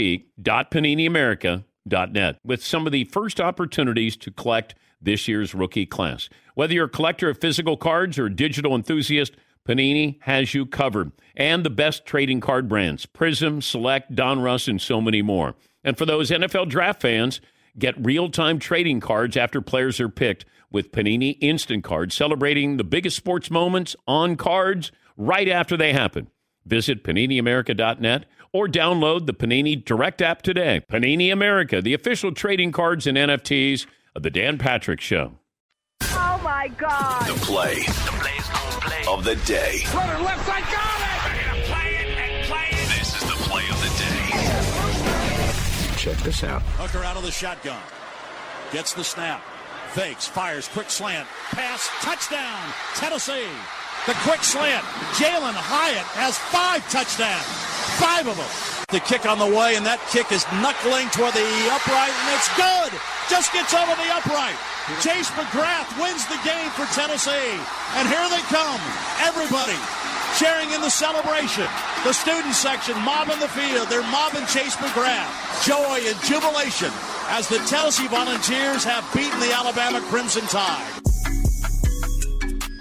nft.paniniamerica.net with some of the first opportunities to collect this year's rookie class. Whether you're a collector of physical cards or a digital enthusiast, Panini has you covered. And the best trading card brands, Prism, Select, Donruss, and so many more. And for those NFL draft fans, get real-time trading cards after players are picked with Panini Instant Cards, celebrating the biggest sports moments on cards right after they happen. Visit PaniniAmerica.net or download the Panini Direct app today. Panini America, the official trading cards and NFTs of the Dan Patrick Show. Oh, my God. The play of the day. Runner left side, got it! Play it. This is the play of the day. Check this out. Hooker out of the shotgun. Gets the snap. Fakes, fires, quick slant. Pass, touchdown, Tennessee. The quick slant. Jalen Hyatt has 5 touchdowns. 5 of them. The kick on the way, and that kick is knuckling toward the upright, and it's good. Just gets over the upright. Chase McGrath wins the game for Tennessee. And here they come. Everybody sharing in the celebration. The student section mobbing the field. They're mobbing Chase McGrath. Joy and jubilation as the Tennessee Volunteers have beaten the Alabama Crimson Tide.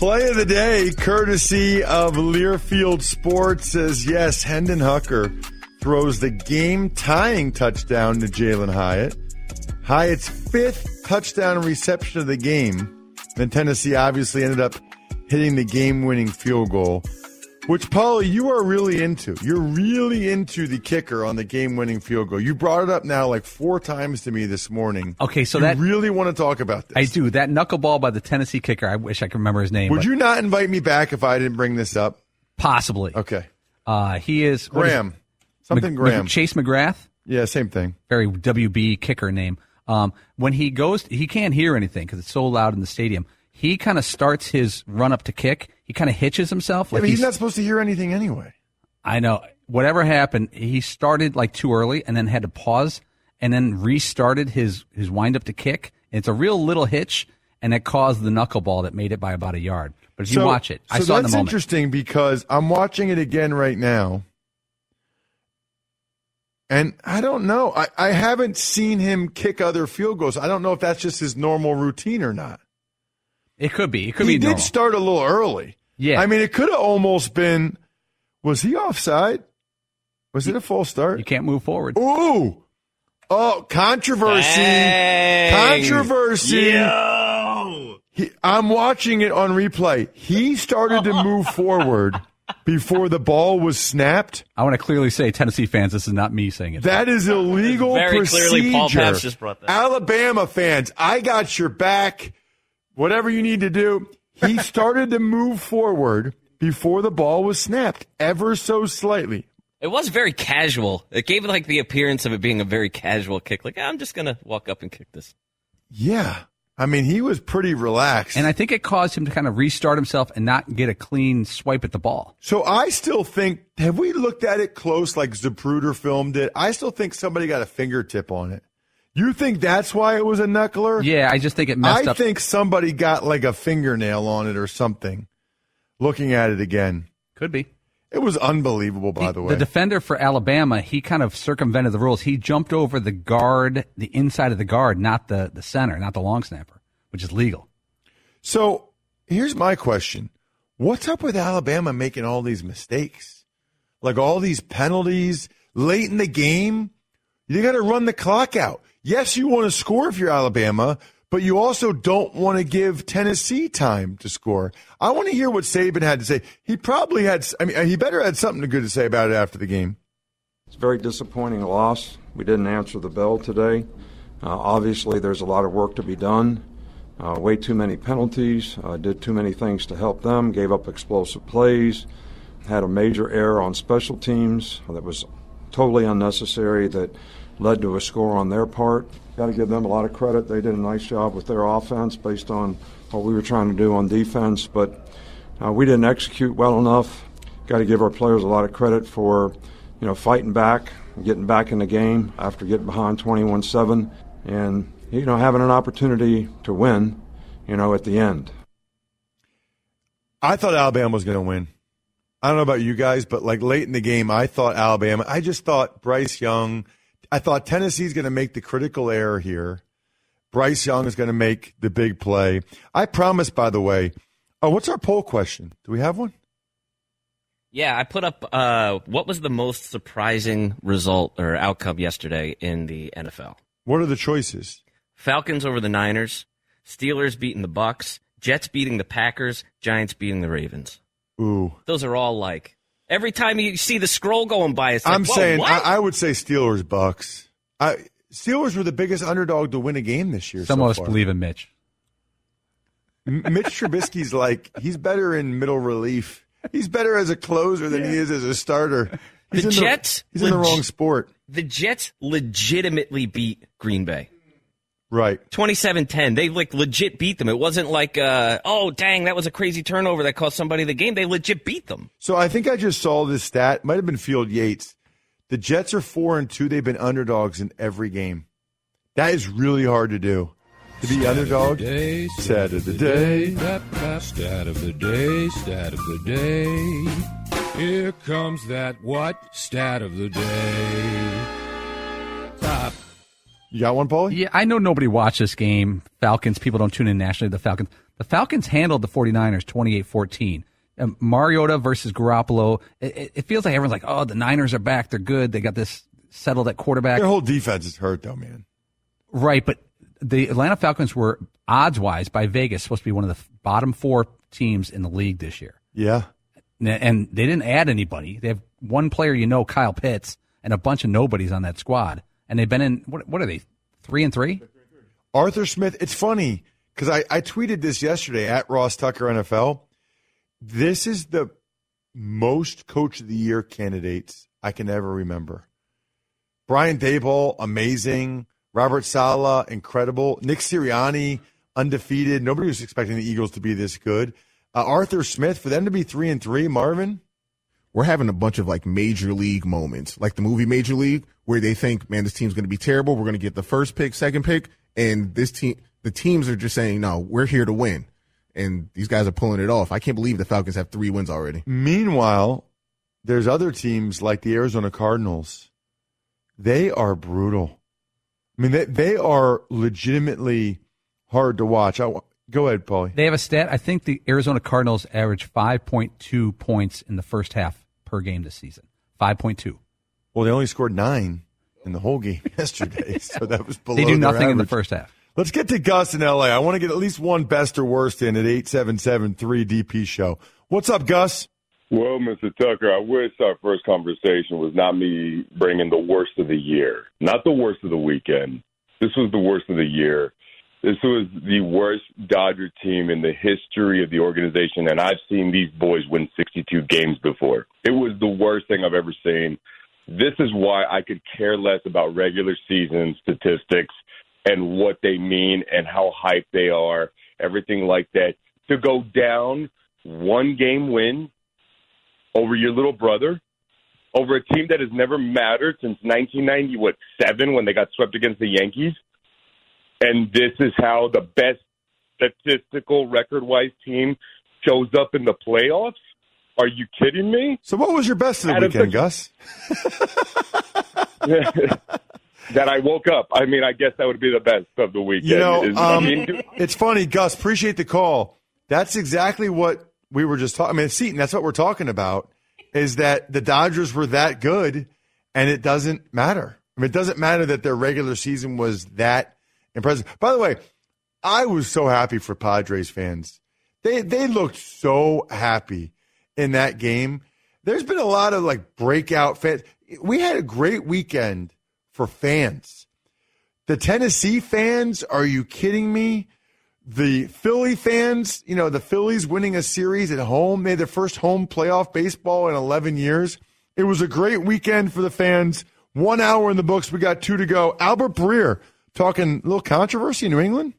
Play of the day, courtesy of Learfield Sports, says yes, Hendon Hooker throws the game-tying touchdown to Jalen Hyatt. Hyatt's 5th touchdown reception of the game. Then Tennessee obviously ended up hitting the game-winning field goal, which, Paulie, you are really into. You're really into the kicker on the game-winning field goal. You brought it up now like 4 times to me this morning. Okay, so you really want to talk about this. I do. That knuckleball by the Tennessee kicker, I wish I could remember his name. Would you not invite me back if I didn't bring this up? Possibly. Okay. He is... Graham. Graham. Chase McGrath? Yeah, same thing. Very WB kicker name. When he goes, he can't hear anything because it's so loud in the stadium. He kind of starts his run up to kick. He kind of hitches himself. Like he's not supposed to hear anything anyway. I know. Whatever happened, he started like too early and then had to pause and then restarted his wind up to kick. And it's a real little hitch, and it caused the knuckleball that made it by about a yard. But if you watch it, I saw it in the moment. That's interesting because I'm watching it again right now. And I don't know. I haven't seen him kick other field goals. I don't know if that's just his normal routine or not. It could be. It could be. He did start a little early. Yeah. I mean, it could have almost been. Was he offside? Was it a false start? You can't move forward. Ooh. Oh, controversy. Dang. Controversy. Yo. I'm watching it on replay. He started to move forward before the ball was snapped. I want to clearly say, Tennessee fans, this is not me saying it. That is illegal Very procedure. clearly, Paul Papps just brought that. Alabama fans, I got your back. Whatever you need to do. He started to move forward before the ball was snapped, ever so slightly. It was very casual. It gave like the appearance of it being a very casual kick. Like, I'm just going to walk up and kick this. Yeah. I mean, he was pretty relaxed. And I think it caused him to kind of restart himself and not get a clean swipe at the ball. So I still think, have we looked at it close like Zapruder filmed it? I still think somebody got a fingertip on it. You think that's why it was a knuckler? Yeah, I just think it messed up. I think somebody got like a fingernail on it or something. Looking at it again. Could be. It was unbelievable, by the way. The defender for Alabama, he kind of circumvented the rules. He jumped over the guard, the inside of the guard, not the center, not the long snapper, which is legal. So here's my question. What's up with Alabama making all these mistakes? Like all these penalties late in the game? You got to run the clock out. Yes, you want to score if you're Alabama, but you also don't want to give Tennessee time to score. I want to hear what Saban had to say. He probably had, he better had something good to say about it after the game. It's a very disappointing loss. We didn't answer the bell today. Obviously, there's a lot of work to be done. Way too many penalties, did too many things to help them, gave up explosive plays, had a major error on special teams that was totally unnecessary that led to a score on their part. Got to give them a lot of credit. They did a nice job with their offense based on what we were trying to do on defense, but we didn't execute well enough. Got to give our players a lot of credit for, fighting back, getting back in the game after getting behind 21-7, and having an opportunity to win, at the end. I thought Alabama was going to win. I don't know about you guys, but like late in the game, I thought Alabama. I just thought Bryce Young. I thought Tennessee's going to make the critical error here. Bryce Young is going to make the big play. I promise, by the way. Oh, what's our poll question? Do we have one? Yeah, I put up what was the most surprising result or outcome yesterday in the NFL? What are the choices? Falcons over the Niners, Steelers beating the Bucks, Jets beating the Packers, Giants beating the Ravens. Ooh. Those are all like, every time you see the scroll going by, it's like, I'm saying, what? I would say Steelers, Bucks. Steelers were the biggest underdog to win a game this year. Some of us far. believe in Mitch. Mitch Trubisky's he's better in middle relief. He's better as a closer than he is as a starter. He's in the wrong sport. The Jets legitimately beat Green Bay. Right. 27-10. They legit beat them. It wasn't like, oh, dang, that was a crazy turnover that cost somebody the game. They legit beat them. So I think I just saw this stat. Might have been Field Yates. The Jets are 4-2. They've been underdogs in every game. That is really hard to do. To be underdog. Stat of the day. Stat of the day. Stat of the day. Here comes that what? Stat of the day. You got one, Paulie? Yeah, I know nobody watched this game. Falcons, people don't tune in nationally. The The Falcons handled the 49ers 28-14. Mariota versus Garoppolo. It feels like everyone's like, oh, the Niners are back. They're good. They got this settled at quarterback. Their whole defense is hurt, though, man. Right, but the Atlanta Falcons were, odds-wise, by Vegas, supposed to be one of the bottom 4 teams in the league this year. Yeah. And they didn't add anybody. They have one player, Kyle Pitts, and a bunch of nobodies on that squad. And they've been in, what are they, 3-3? Arthur Smith, it's funny, because I tweeted this yesterday at Ross Tucker NFL. This is the most Coach of the Year candidates I can ever remember. Brian Daboll, amazing. Robert Saleh, incredible. Nick Sirianni, undefeated. Nobody was expecting the Eagles to be this good. Arthur Smith, for them to be 3-3, Marvin? We're having a bunch of like major league moments, like the movie Major League, where they think, man, this team's going to be terrible. We're going to get the first pick, second pick. And this team, the teams are just saying, no, we're here to win. And these guys are pulling it off. I can't believe the Falcons have 3 wins already. Meanwhile, there's other teams like the Arizona Cardinals. They are brutal. I mean, they are legitimately hard to watch. Go ahead, Paulie. They have a stat. I think the Arizona Cardinals average 5.2 points in the first half per game this season. 5.2. Well, they only scored 9 in the whole game yesterday, so that was below They do their nothing in the average. first half. Let's get to Gus in L.A. I want to get at least one best or worst in at 877-3DP show. What's up, Gus? Well, Mr. Tucker, I wish our first conversation was not me bringing the worst of the year, not the worst of the weekend. This was the worst of the year. This was the worst Dodger team in the history of the organization, and I've seen these boys win 62 games before. It was the worst thing I've ever seen. This is why I could care less about regular season statistics and what they mean and how hyped they are, everything like that. To go down 1-game win over your little brother, over a team that has never mattered since 1997 when they got swept against the Yankees, and this is how the best statistical record-wise team shows up in the playoffs? Are you kidding me? So what was your best of the weekend, Gus? That I woke up. I mean, I guess that would be the best of the weekend. It's funny, Gus, appreciate the call. That's exactly what we were just talking. I mean, Seton, that's what we're talking about, is that the Dodgers were that good, and it doesn't matter. I mean, it doesn't matter that their regular season was that impressive. By the way, I was so happy for Padres fans. They looked so happy in that game. There's been a lot of, like, breakout fans. We had a great weekend for fans. The Tennessee fans, are you kidding me? The Philly fans, the Phillies winning a series at home. They had their first home playoff baseball in 11 years. It was a great weekend for the fans. 1 hour in the books. We got 2 to go. Albert Breer talking a little controversy in New England.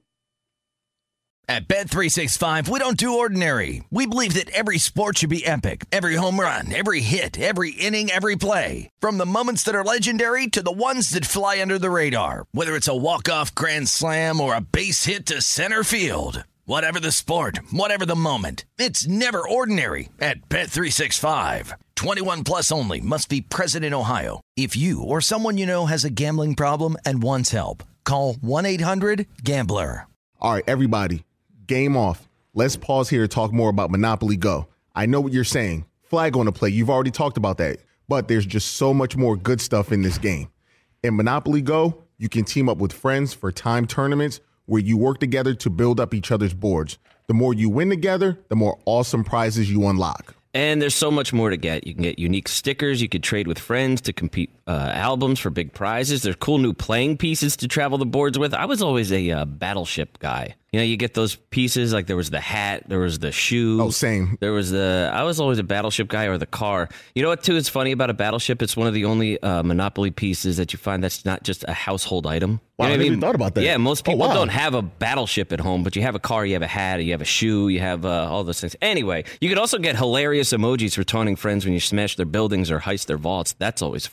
At Bet365, we don't do ordinary. We believe that every sport should be epic. Every home run, every hit, every inning, every play. From the moments that are legendary to the ones that fly under the radar. Whether it's a walk-off grand slam or a base hit to center field. Whatever the sport, whatever the moment. It's never ordinary at Bet365. 21 plus only. Must be present in Ohio. If you or someone you know has a gambling problem and wants help, call 1-800-GAMBLER. All right, everybody. Game off. Let's pause here to talk more about Monopoly Go. I know what you're saying. Flag on the play. You've already talked about that. But there's just so much more good stuff in this game. In Monopoly Go, you can team up with friends for timed tournaments where you work together to build up each other's boards. The more you win together, the more awesome prizes you unlock. And there's so much more to get. You can get unique stickers. You could trade with friends to compete albums for big prizes. There's cool new playing pieces to travel the boards with. I was always a Battleship guy. You get those pieces, like there was the hat, there was the shoe. Oh, same. I was always a Battleship guy, or the car. You know what, too, is funny about a Battleship? It's one of the only Monopoly pieces that you find that's not just a household item. Wow, I never even thought about that. Yeah, most people don't have a Battleship at home, but you have a car, you have a hat, you have a shoe, you have all those things. Anyway, you could also get hilarious emojis for taunting friends when you smash their buildings or heist their vaults. That's always fun.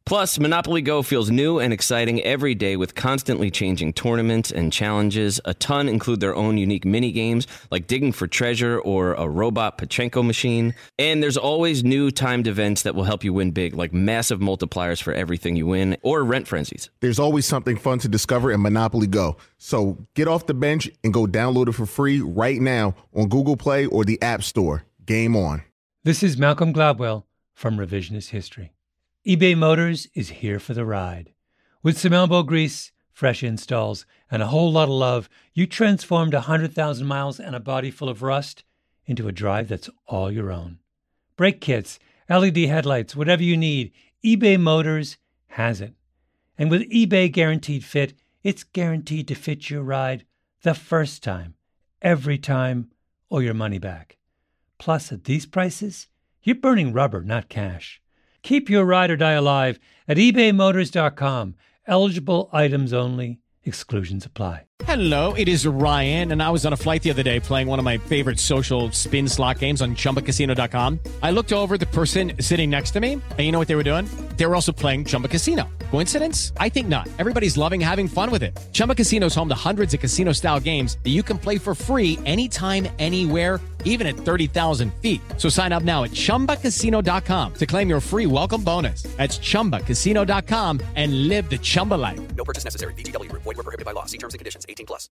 Plus, Monopoly Go feels new and exciting every day with constantly changing tournaments and challenges. A ton include their own unique mini games like digging for treasure or a robot Pachinko machine. And there's always new timed events that will help you win big, like massive multipliers for everything you win or rent frenzies. There's always something fun to discover in Monopoly Go. So get off the bench and go download it for free right now on Google Play or the App Store. Game on. This is Malcolm Gladwell from Revisionist History. eBay Motors is here for the ride. With some elbow grease, fresh installs, and a whole lot of love, you transformed 100,000 miles and a body full of rust into a drive that's all your own. Brake kits, LED headlights, whatever you need, eBay Motors has it. And with eBay Guaranteed Fit, it's guaranteed to fit your ride the first time, every time, or your money back. Plus, at these prices, you're burning rubber, not cash. Keep your ride or die alive at ebaymotors.com. Eligible items only. Exclusions apply. Hello, it is Ryan, and I was on a flight the other day playing one of my favorite social spin slot games on ChumbaCasino.com. I looked over at the person sitting next to me, and you know what they were doing? They were also playing Chumba Casino. Coincidence? I think not. Everybody's loving having fun with it. Chumba Casino is home to hundreds of casino-style games that you can play for free anytime, anywhere, even at 30,000 feet. So sign up now at ChumbaCasino.com to claim your free welcome bonus. That's ChumbaCasino.com and live the Chumba life. No purchase necessary. VGW. Void where prohibited by law. See terms and conditions. 18+.